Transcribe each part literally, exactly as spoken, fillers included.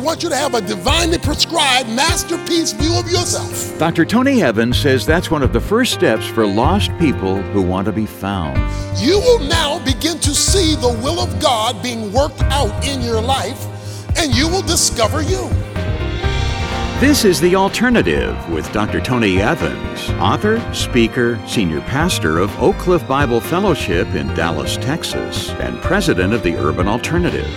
want you to have a divinely prescribed masterpiece view of yourself. Doctor Tony Evans says that's one of the first steps for lost people who want to be found. You will now begin to see the will of God being worked out in your life, and you will discover you. This is The Alternative with Doctor Tony Evans, author, speaker, senior pastor of Oak Cliff Bible Fellowship in Dallas, Texas, and president of the Urban Alternative.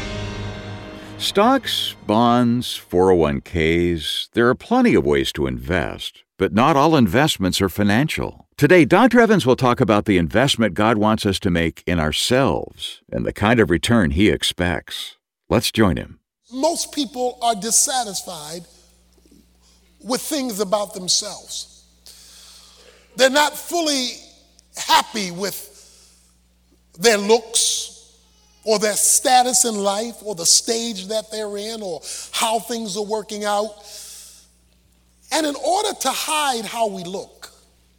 Stocks, bonds, four oh one k's, there are plenty of ways to invest, but not all investments are financial. Today, Doctor Evans will talk about the investment God wants us to make in ourselves and the kind of return He expects. Let's join him. Most people are dissatisfied with things about themselves. They're not fully happy with their looks, or their status in life, or the stage that they're in, or how things are working out. And in order to hide how we look,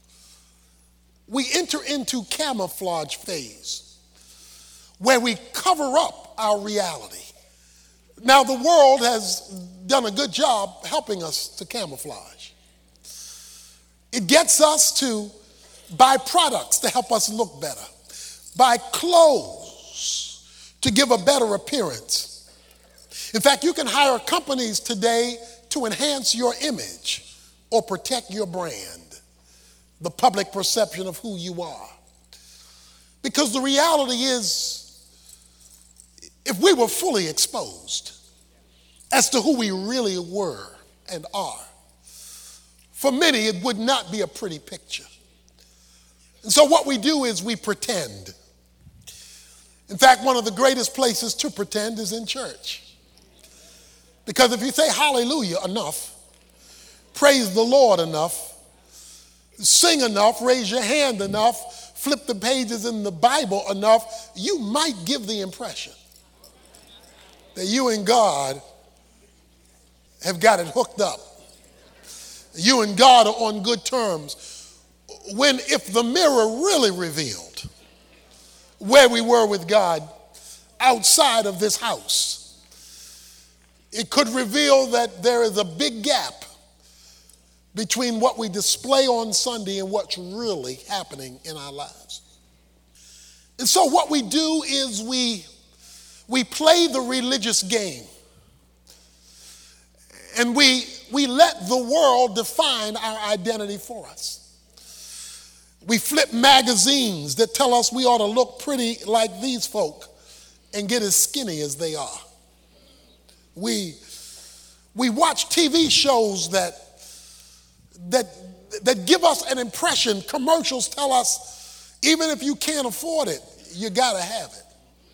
we enter into camouflage phase, where we cover up our reality. Now, the world has done a good job helping us to camouflage. It gets us to buy products to help us look better, buy clothes to give a better appearance. In fact, you can hire companies today to enhance your image or protect your brand, the public perception of who you are. Because the reality is, if we were fully exposed as to who we really were and are, for many it would not be a pretty picture. And so what we do is we pretend. In fact, one of the greatest places to pretend is in church. Because if you say hallelujah enough, praise the Lord enough, sing enough, raise your hand enough, flip the pages in the Bible enough, you might give the impression that you and God have got it hooked up. You and God are on good terms. When if the mirror really revealed where we were with God outside of this house, it could reveal that there is a big gap between what we display on Sunday and what's really happening in our lives. And so what we do is we, we play the religious game, and we, we let the world define our identity for us. We flip magazines that tell us we ought to look pretty like these folk and get as skinny as they are. We, we watch T V shows that, that, that give us an impression. Commercials tell us, even if you can't afford it, you gotta have it.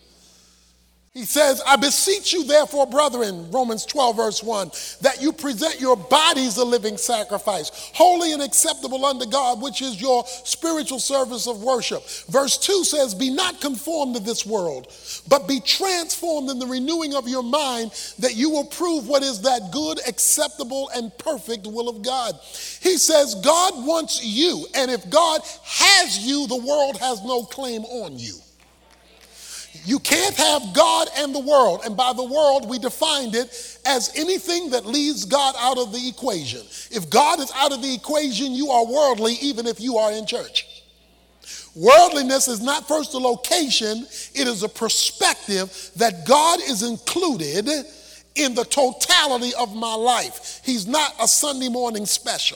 He says, I beseech you therefore, brethren, Romans twelve, verse one, that you present your bodies a living sacrifice, holy and acceptable unto God, which is your spiritual service of worship. Verse two says, be not conformed to this world, but be transformed in the renewing of your mind, that you will prove what is that good, acceptable, and perfect will of God. He says, God wants you, and if God has you, the world has no claim on you. You can't have God and the world. And by the world, we defined it as anything that leaves God out of the equation. If God is out of the equation, you are worldly, even if you are in church. Worldliness is not first a location, it is a perspective that God is included in the totality of my life. He's not a Sunday morning special.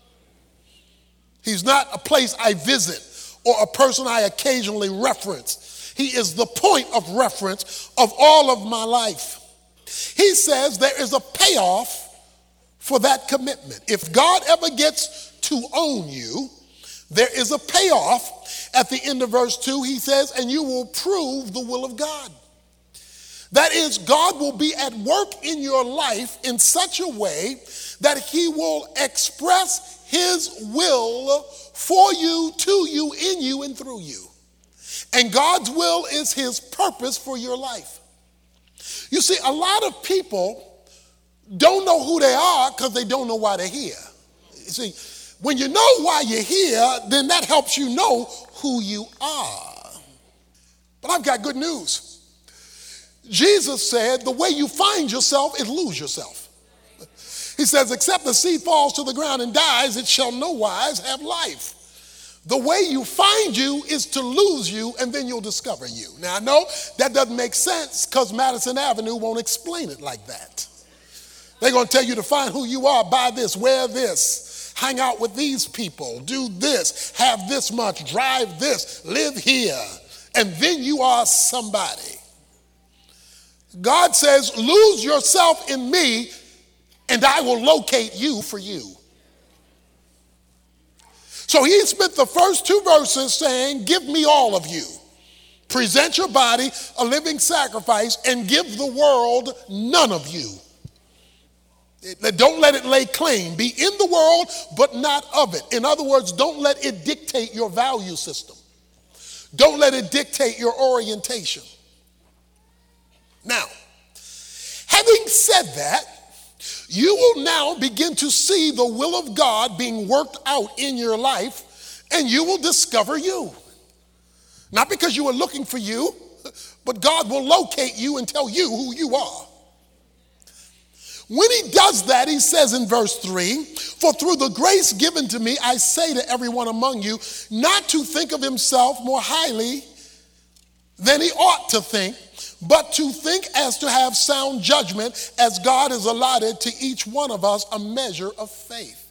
He's not a place I visit or a person I occasionally reference. He is the point of reference of all of my life. He says there is a payoff for that commitment. If God ever gets to own you, there is a payoff. At the end of verse two, he says, and you will prove the will of God. That is, God will be at work in your life in such a way that he will express his will for you, to you, in you, and through you. And God's will is his purpose for your life. You see, a lot of people don't know who they are because they don't know why they're here. You see, when you know why you're here, then that helps you know who you are. But I've got good news. Jesus said the way you find yourself is lose yourself. He says, except the seed falls to the ground and dies, it shall no wise have life. The way you find you is to lose you, and then you'll discover you. Now, I know that doesn't make sense because Madison Avenue won't explain it like that. They're going to tell you to find who you are, buy this, wear this, hang out with these people, do this, have this much, drive this, live here, and then you are somebody. God says, lose yourself in me, and I will locate you for you. So he spent the first two verses saying, give me all of you. Present your body a living sacrifice and give the world none of you. Don't let it lay claim. Be in the world, but not of it. In other words, don't let it dictate your value system. Don't let it dictate your orientation. Now, having said that, you will now begin to see the will of God being worked out in your life, and you will discover you. Not because you were looking for you, but God will locate you and tell you who you are. When he does that, he says in verse three, for through the grace given to me, I say to everyone among you, not to think of himself more highly than he ought to think, but to think as to have sound judgment, as God has allotted to each one of us a measure of faith.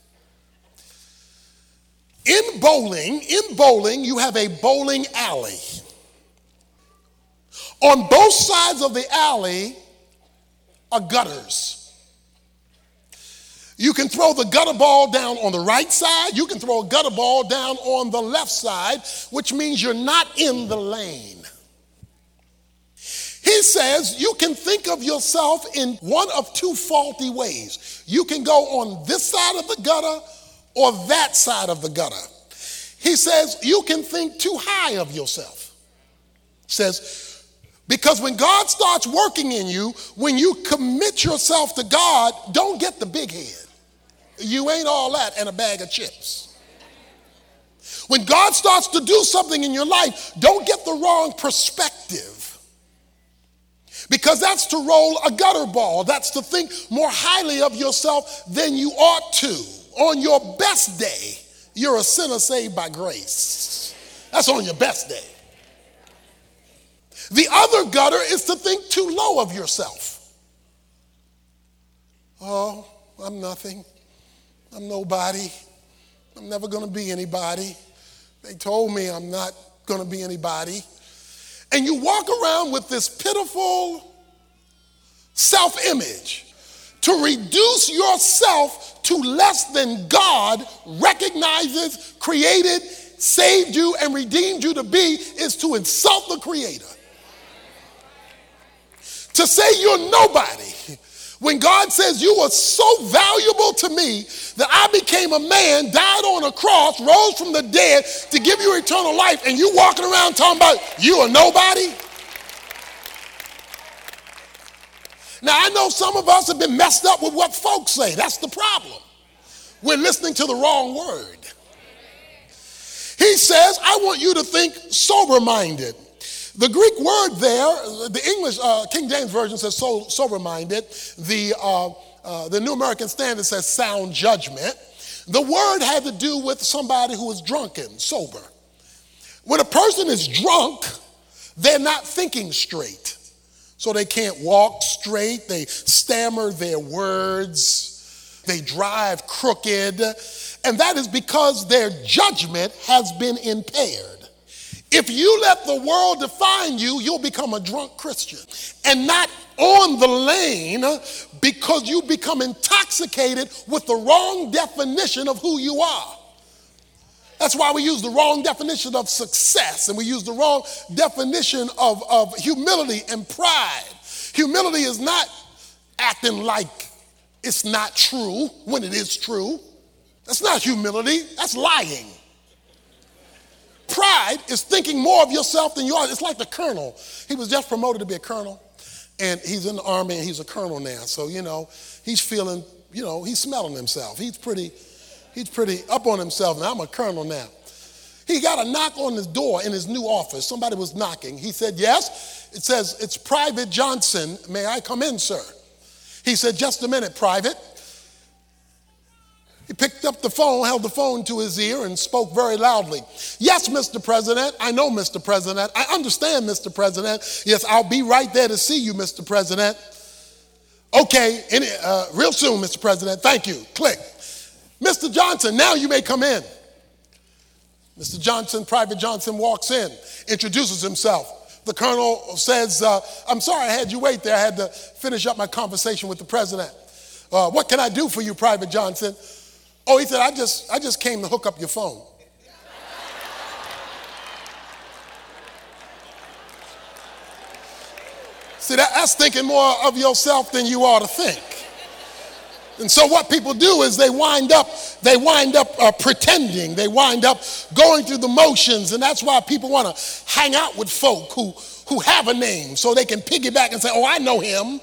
In bowling, in bowling, you have a bowling alley. On both sides of the alley are gutters. You can throw the gutter ball down on the right side. You can throw a gutter ball down on the left side, which means you're not in the lane. He says you can think of yourself in one of two faulty ways. You can go on this side of the gutter or that side of the gutter. He says you can think too high of yourself. He says, because when God starts working in you, when you commit yourself to God, don't get the big head. You ain't all that and a bag of chips. When God starts to do something in your life, don't get the wrong perspective. Because that's to roll a gutter ball. That's to think more highly of yourself than you ought to. On your best day, you're a sinner saved by grace. That's on your best day. The other gutter is to think too low of yourself. Oh, I'm nothing. I'm nobody. I'm never going to be anybody. They told me I'm not going to be anybody. And you walk around with this pitiful self-image. To reduce yourself to less than God recognizes, created, saved you, and redeemed you to be is to insult the Creator. To say you're nobody when God says you are so valuable to me that I became a man, died on a cross, rose from the dead to give you eternal life, and you walking around talking about you are nobody? Now, I know some of us have been messed up with what folks say. That's the problem. We're listening to the wrong word. He says, I want you to think sober-minded. The Greek word there, the English uh, King James Version says so, sober-minded. The, uh, uh, the New American Standard says sound judgment. The word had to do with somebody who is drunken, sober. When a person is drunk, they're not thinking straight. So they can't walk straight. They stammer their words. They drive crooked. And that is because their judgment has been impaired. If you let the world define you, you'll become a drunk Christian and not on the lane because you become intoxicated with the wrong definition of who you are. That's why we use the wrong definition of success and we use the wrong definition of, of humility and pride. Humility is not acting like it's not true when it is true. That's not humility, that's lying. Pride is thinking more of yourself than you are. It's like the colonel. He was just promoted to be a colonel, and he's in the army, and he's a colonel now. So, you know, he's feeling, you know, he's smelling himself. He's pretty, he's pretty up on himself. Now, I'm a colonel now. He got a knock on his door in his new office. Somebody was knocking. He said, yes, It says, it's Private Johnson. May I come in, sir? He said, just a minute, Private. He picked up the phone, held the phone to his ear, and spoke very loudly. Yes, Mister President. I know, Mister President. I understand, Mister President. Yes, I'll be right there to see you, Mister President. Okay, any, uh, real soon, Mister President. Thank you. Click. Mister Johnson, now you may come in. Mister Johnson, Private Johnson walks in, introduces himself. The colonel says, uh, I'm sorry I had you wait there. I had to finish up my conversation with the president. Uh, what can I do for you, Private Johnson? Oh, he said, I just, I just came to hook up your phone. See, that, that's thinking more of yourself than you ought to think. And so what people do is they wind up, they wind up uh, pretending. They wind up going through the motions. And that's why people want to hang out with folk who, who have a name so they can piggyback and say, oh, I know him.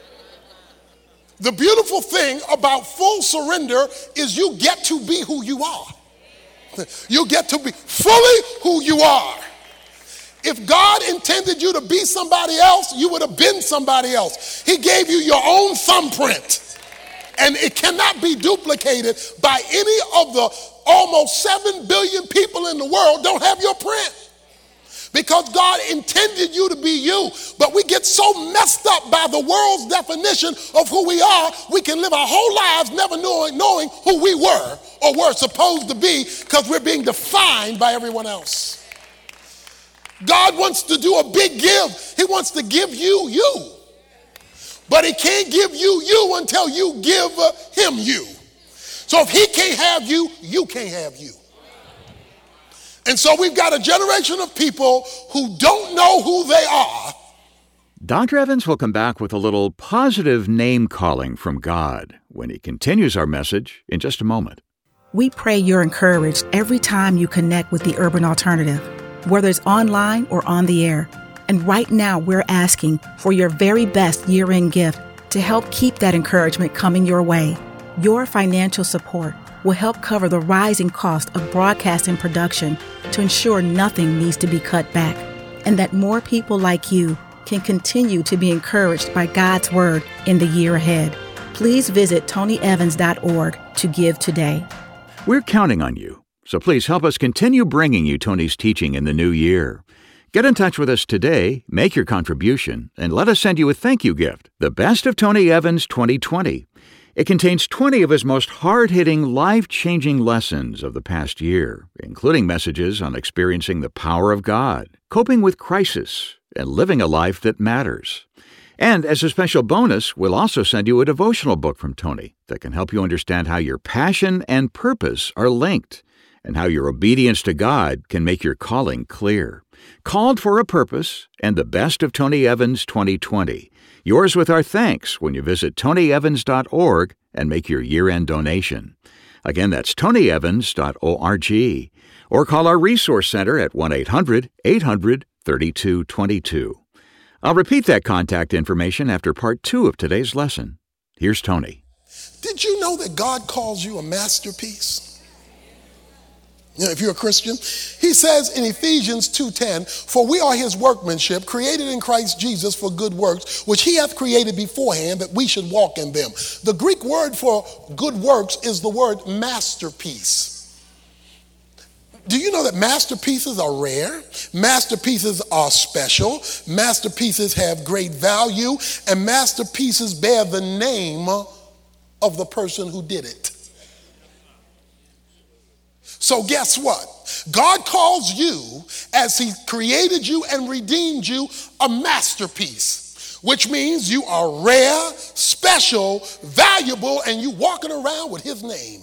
The beautiful thing about full surrender is you get to be who you are. You get to be fully who you are. If God intended you to be somebody else, you would have been somebody else. He gave you your own thumbprint, and it cannot be duplicated by any of the almost seven billion people in the world don't have your print. Because God intended you to be you, but we get so messed up by the world's definition of who we are, we can live our whole lives never knowing, knowing who we were or were supposed to be because we're being defined by everyone else. God wants to do a big give. He wants to give you you, but he can't give you you until you give uh, him you. So if he can't have you, you can't have you. And so we've got a generation of people who don't know who they are. Doctor Evans will come back with a little positive name calling from God when he continues our message in just a moment. We pray you're encouraged every time you connect with the Urban Alternative, whether it's online or on the air. And right now we're asking for your very best year-end gift to help keep that encouragement coming your way. Your financial support will help cover the rising cost of broadcasting production to ensure nothing needs to be cut back, and that more people like you can continue to be encouraged by God's Word in the year ahead. Please visit tony evans dot org to give today. We're counting on you, so please help us continue bringing you Tony's teaching in the new year. Get in touch with us today, make your contribution, and let us send you a thank you gift, the Best of Tony Evans twenty twenty. It contains twenty of his most hard-hitting, life-changing lessons of the past year, including messages on experiencing the power of God, coping with crisis, and living a life that matters. And as a special bonus, we'll also send you a devotional book from Tony that can help you understand how your passion and purpose are linked, and how your obedience to God can make your calling clear. Called for a Purpose and the Best of Tony Evans twenty twenty. Yours with our thanks when you visit tony evans dot org and make your year-end donation. Again, that's tony evans dot org. Or call our Resource Center at one eight hundred eight hundred thirty-two twenty-two. I'll repeat that contact information after part two of today's lesson. Here's Tony. Did you know that God calls you a masterpiece? You know, if you're a Christian, he says in Ephesians two ten, for we are his workmanship, created in Christ Jesus for good works, which he hath created beforehand that we should walk in them. The Greek word for good works is the word masterpiece. Do you know that masterpieces are rare? Masterpieces are special. Masterpieces have great value, and masterpieces bear the name of the person who did it. So guess what? God calls you, as he created you and redeemed you, a masterpiece, which means you are rare, special, valuable, and you walking around with his name.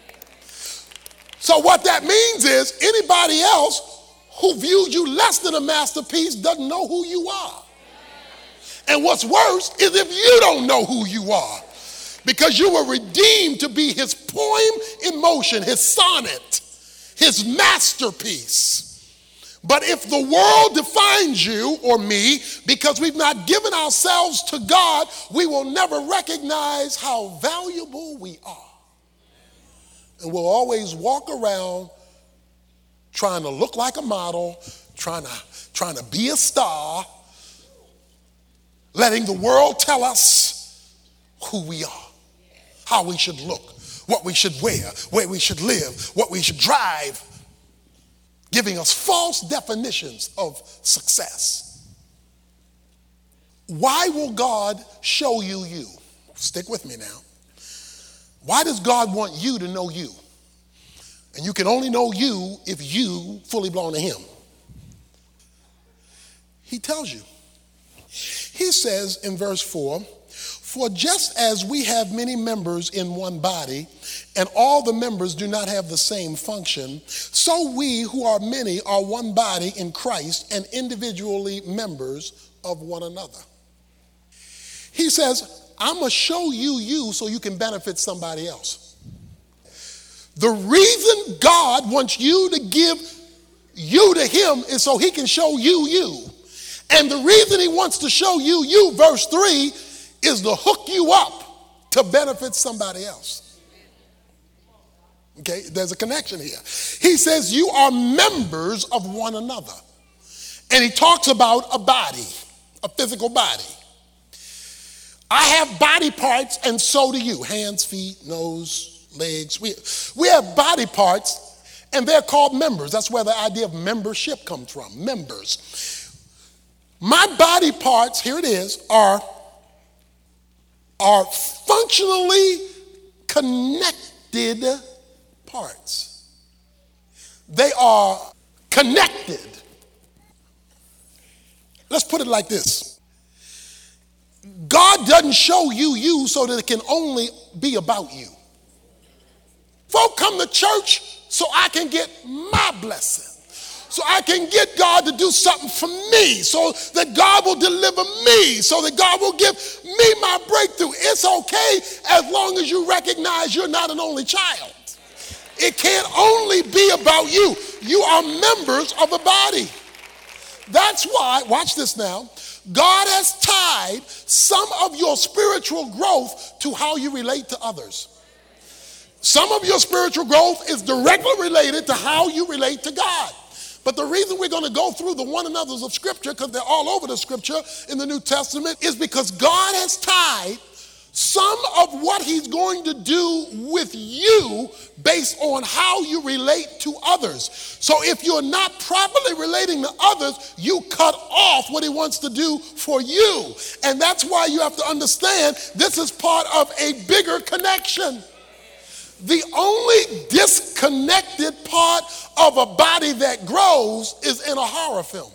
So what that means is anybody else who views you less than a masterpiece doesn't know who you are. And what's worse is if you don't know who you are, because you were redeemed to be his poem in motion, his sonnet, his masterpiece. But if the world defines you or me because we've not given ourselves to God, we will never recognize how valuable we are. And we'll always walk around trying to look like a model, trying to, trying to be a star, letting the world tell us who we are, how we should look, what we should wear, where we should live, what we should drive, giving us false definitions of success. Why will God show you you? Stick with me now. Why does God want you to know you? And you can only know you if you fully belong to him. He tells you. He says in verse four, for just as we have many members in one body, and all the members do not have the same function, so we who are many are one body in Christ and individually members of one another. He says, I'm going to show you you so you can benefit somebody else. The reason God wants you to give you to him is so he can show you you. And the reason he wants to show you you, verse three, is to hook you up to benefit somebody else. Okay, there's a connection here. He says you are members of one another. And he talks about a body, a physical body. I have body parts and so do you. Hands, feet, nose, legs. We, we have body parts and they're called members. That's where the idea of membership comes from, members. My body parts, here it is, are, are functionally connected parts. They are connected. Let's put it like this. God doesn't show you you so that it can only be about you. Folk come to church so I can get my blessing. So I can get God to do something for me, so that God will deliver me, so that God will give me my breakthrough. It's okay as long as you recognize you're not an only child. It can't only be about you. You are members of a body. That's why, watch this now, God has tied some of your spiritual growth to how you relate to others. Some of your spiritual growth is directly related to how you relate to God. But the reason we're going to go through the one another's of Scripture, because they're all over the Scripture in the New Testament, is because God has tied some of what he's going to do with you based on how you relate to others. So if you're not properly relating to others, you cut off what he wants to do for you. And that's why you have to understand this is part of a bigger connection. The only disconnected part of a body that grows is in a horror film.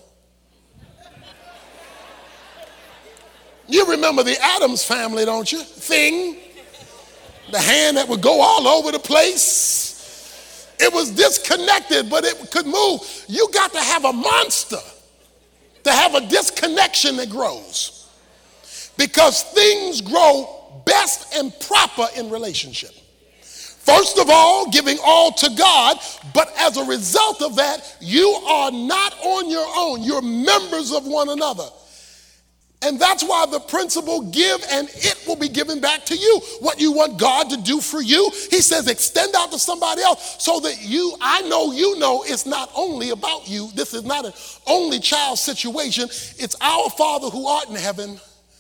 You remember the Addams Family, don't you? Thing. The hand that would go all over the place. It was disconnected, but it could move. You got to have a monster to have a disconnection that grows. Because things grow best and proper in relationship. First of all, giving all to God, but as a result of that, you are not on your own. You're members of one another. And that's why the principle, give and it will be given back to you. What you want God to do for you, he says extend out to somebody else so that you, I know you know it's not only about you. This is not an only child situation. It's our Father who art in heaven,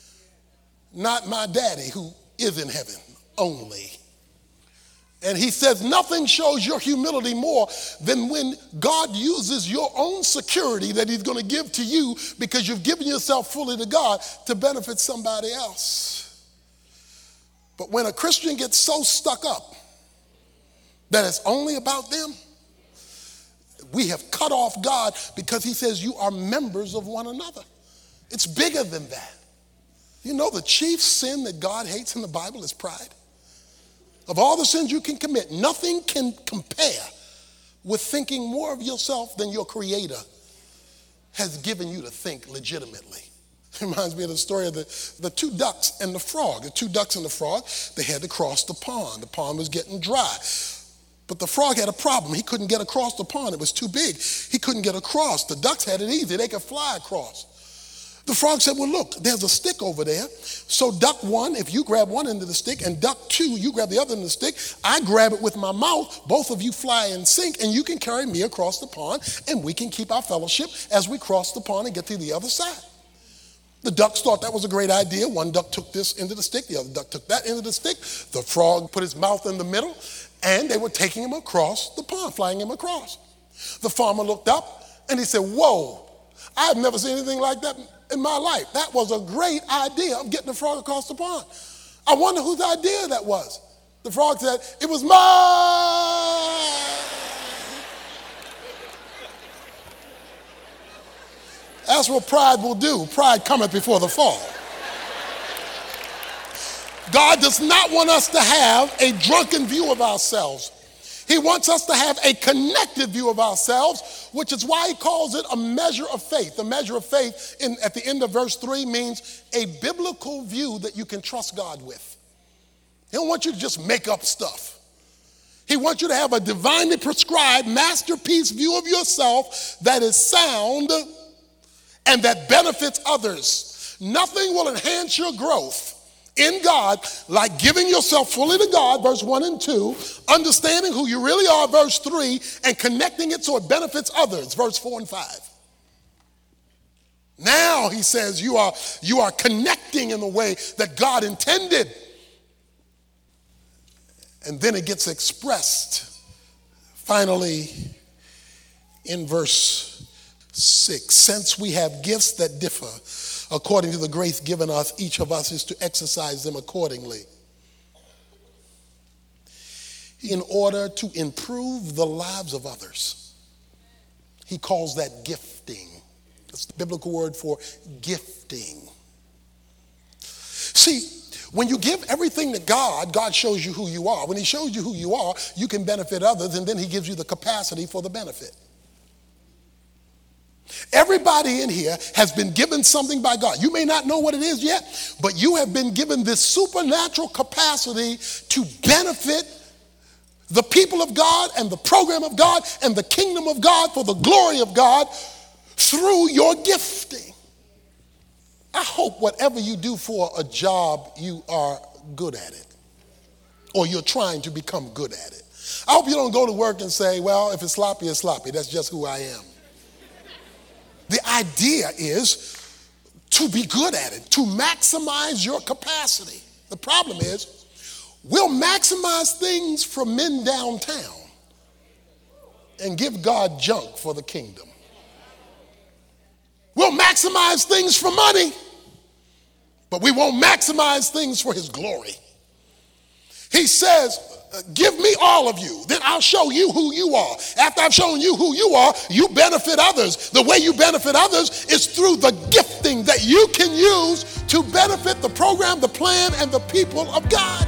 not my daddy who is in heaven only. And he says nothing shows your humility more than when God uses your own security that he's going to give to you because you've given yourself fully to God to benefit somebody else. But when a Christian gets so stuck up that it's only about them, we have cut off God because he says you are members of one another. It's bigger than that. You know the chief sin that God hates in the Bible is pride. Of all the sins you can commit, nothing can compare with thinking more of yourself than your Creator has given you to think legitimately. It reminds me of the story of the, the two ducks and the frog. The two ducks and the frog, they had to cross the pond. The pond was getting dry. But the frog had a problem. He couldn't get across the pond. It was too big. He couldn't get across. The ducks had it easy. They could fly across. The frog said, well, look, there's a stick over there. So duck one, if you grab one end of the stick, and duck two, you grab the other end of the stick. I grab it with my mouth. Both of you fly in sync, and you can carry me across the pond, and we can keep our fellowship as we cross the pond and get to the other side. The ducks thought that was a great idea. One duck took this end of the stick, the other duck took that end of the stick. The frog put his mouth in the middle, and they were taking him across the pond, flying him across. The farmer looked up, and he said, whoa, I've never seen anything like that in my life. That was a great idea of getting the frog across the pond. I wonder whose idea that was. The frog said, it was mine. That's what pride will do. Pride cometh before the fall. God does not want us to have a drunken view of ourselves. He wants us to have a connected view of ourselves, which is why he calls it a measure of faith. The measure of faith in, at the end of verse three means a biblical view that you can trust God with. He don't want you to just make up stuff. He wants you to have a divinely prescribed masterpiece view of yourself that is sound and that benefits others. Nothing will enhance your growth in God like giving yourself fully to God, verse one and two, understanding who you really are, verse three, and connecting it so it benefits others, verse four and five. Now, he says, you are, you are connecting in the way that God intended. And then it gets expressed finally in verse six. Since we have gifts that differ according to the grace given us, each of us is to exercise them accordingly in order to improve the lives of others. He calls that gifting. That's the biblical word for gifting. See, when you give everything to God, God shows you who you are. When he shows you who you are, you can benefit others, and then he gives you the capacity for the benefit. Everybody in here has been given something by God. You may not know what it is yet, but you have been given this supernatural capacity to benefit the people of God and the program of God and the kingdom of God for the glory of God through your gifting. I hope whatever you do for a job, you are good at it, or you're trying to become good at it. I hope you don't go to work and say, well, if it's sloppy, it's sloppy. That's just who I am. The idea is to be good at it, to maximize your capacity. The problem is, we'll maximize things for men downtown and give God junk for the kingdom. We'll maximize things for money, but we won't maximize things for his glory. He says, give me all of you, then I'll show you who you are. After I've shown you who you are, you benefit others. The way you benefit others is through the gifting that you can use to benefit the program, the plan, and the people of God.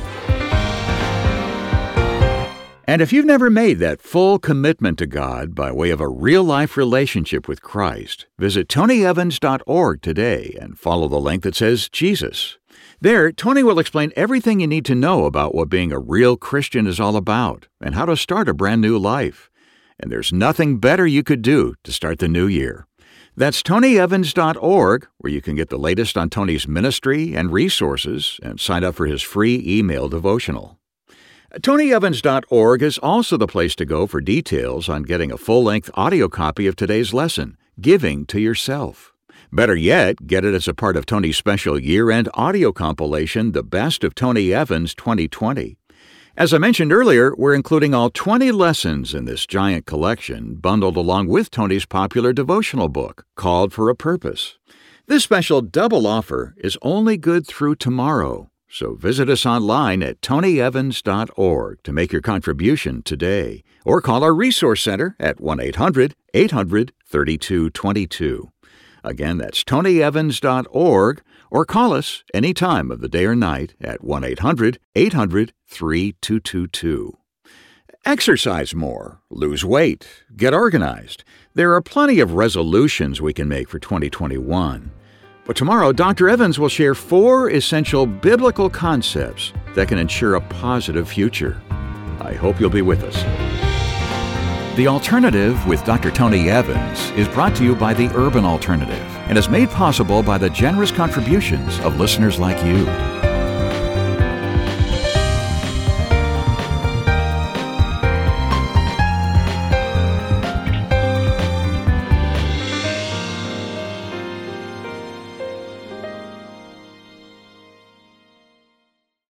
And if you've never made that full commitment to God by way of a real-life relationship with Christ, visit tony evans dot org today and follow the link that says Jesus. There, Tony will explain everything you need to know about what being a real Christian is all about and how to start a brand new life. And there's nothing better you could do to start the new year. That's tony evans dot org, where you can get the latest on Tony's ministry and resources and sign up for his free email devotional. tony evans dot org is also the place to go for details on getting a full-length audio copy of today's lesson, Giving to Yourself. Better yet, get it as a part of Tony's special year-end audio compilation, The Best of Tony Evans twenty twenty. As I mentioned earlier, we're including all twenty lessons in this giant collection, bundled along with Tony's popular devotional book, Called for a Purpose. This special double offer is only good through tomorrow, so visit us online at tony evans dot org to make your contribution today, or call our Resource Center at one eight hundred eight hundred thirty-two twenty-two. Again, that's tony evans dot org, or call us any time of the day or night at one eight hundred eight hundred thirty-two twenty-two. Exercise more, lose weight, get organized. There are plenty of resolutions we can make for twenty twenty-one. But tomorrow, Doctor Evans will share four essential biblical concepts that can ensure a positive future. I hope you'll be with us. The Alternative with Doctor Tony Evans is brought to you by the Urban Alternative and is made possible by the generous contributions of listeners like you.